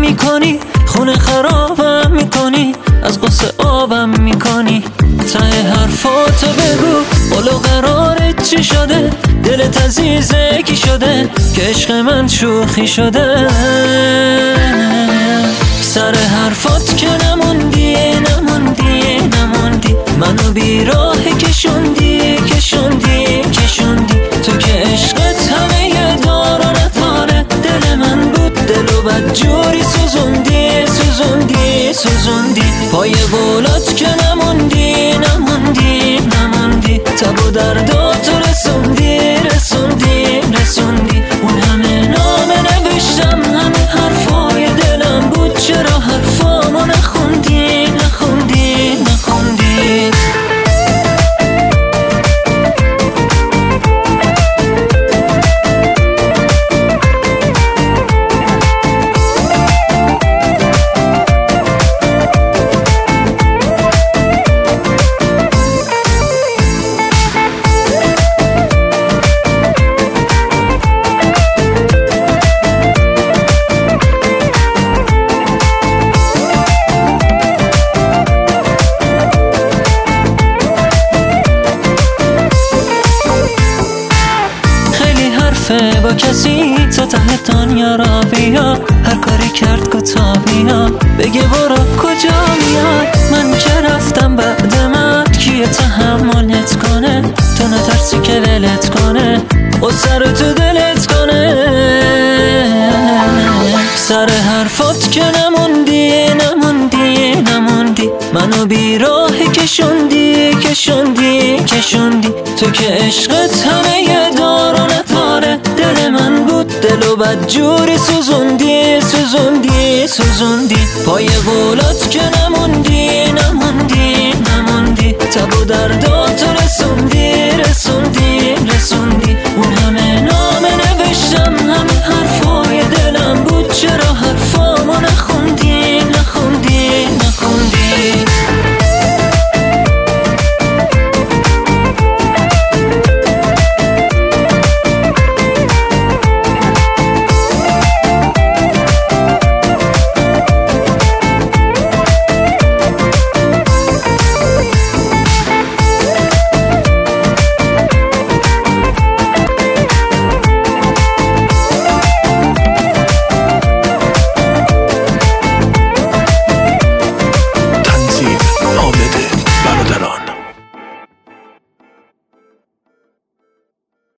میکنی، خونه خرابم میکنی، از قصه آبم میکنی. ته حرفاتو بگو، قول و قرارت چی شده؟ دلت عزیزه کی شده که عشق من شوخی شده؟ سر حرفات که نموندی منو بیراه کشوندی تو که عشقت همه یه دار و نداره. دل من بود دلو بد جوری سوزوندی پای قولات که نموندی تب و درداتو رسوندی اون همه نامه نوشتم، همه حرفای دلم بود، چرا حرفامو نخوندی؟ با کسی تا ته دنیا را بیا، هر کاری کرد کتابیا بگه برو کجا میاد. من که رفتم بعد من کیه تحملت کنه؟ تو نترسی که ولت کنه، قصه رو تو دلت کنه. سر حرفات که نموندی منو بیراه کشوندی تو که عشقت همه یه دار و نداره. دل من بود دلو بد جوری سوزوندی پای قولات که نموندی تب و درد